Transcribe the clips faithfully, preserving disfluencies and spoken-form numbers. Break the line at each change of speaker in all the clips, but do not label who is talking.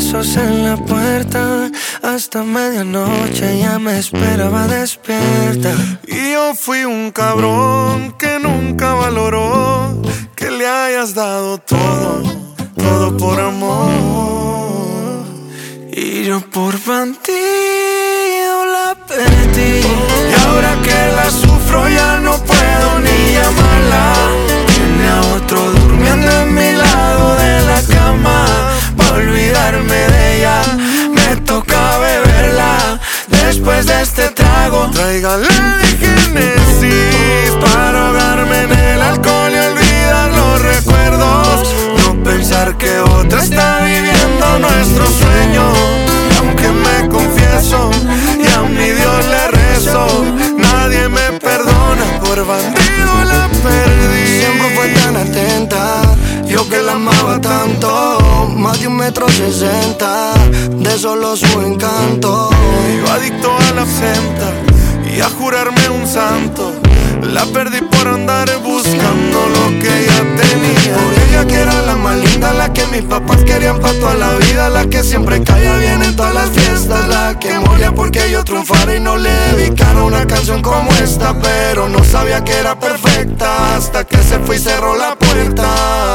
besos en la puerta. Hasta medianoche ella me esperaba despierta.
Y yo fui un cabrón que nunca valoró que le hayas dado todo, todo por amor.
Y yo por bandido la perdí.
Y ahora que la sufro ya no puedo ni llamarla.
Tiene a otro durmiendo en mi lado de la cama. Pa' olvidarme de ella me toca beberla. Después de este trago,
tráigale de Génesis para ahogarme en el alcohol y olvidar los recuerdos.
No pensar que otra está viviendo nuestro sueño.
Y aunque me confieso y a mi Dios le rezo, nadie me perdona, por bandido la perdí.
Siempre fue tan atenta, yo que la amaba tanto. Más de un metro sesenta, de solo su encanto.
Yo adicto a la absenta y a jurarme un santo. La perdí por andar buscando lo que ella tenía.
Por ella que era la más linda, la que mis papás querían pa' toda la vida. La que siempre caía bien en todas las fiestas. La que moría porque yo triunfara y no le dedicara una canción como esta. Pero no sabía que era perfecta hasta que se fue y cerró la puerta.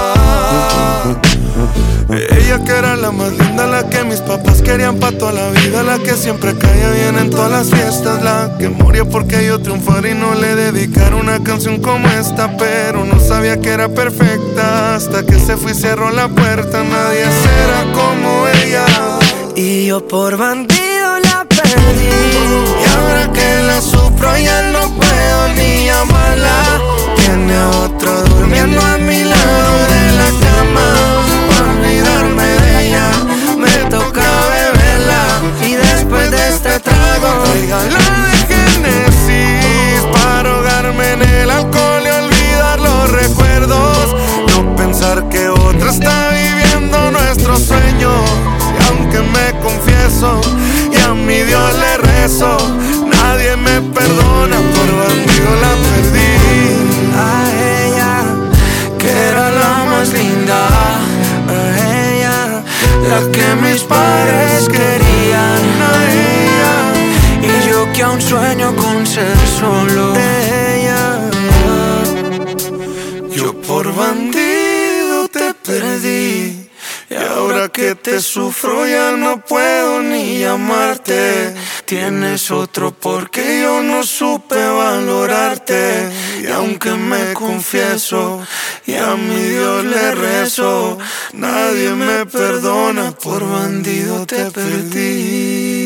Ella que era la más linda, la que mis papás querían pa' toda la vida. La que siempre caía bien en todas las fiestas. La que moría porque yo triunfara y no le dedicara una canción como esta. Pero no sabía que era perfecta hasta que se fue y cerró la puerta. Nadie será como ella.
Y yo por bandido la perdí.
Y ahora que la sufro ya no puedo ni llamarla.
Tiene a otro durmiendo a mi lado de la cama. Olvidarme de ella me toca beberla. Y después de este trago,
tráigala de Génesis para ahogarme en el alcohol y olvidar los recuerdos. No pensar que otra está viviendo nuestro sueño. Y aunque me confieso y a mi Dios le rezo, nadie me perdona, por bandido la perdí.
A ella, que era la más linda. A ella, la que mis padres querían.
A ella,
y yo que aún sueño con ser solo de ella.
Yo por bandido te perdí. Y ahora que te sufro ya no puedo ni llamarte.
Tienes otro porque yo no supe valorarte.
Y aunque me confieso y a mi Dios le rezo, nadie me perdona, por bandido te perdí.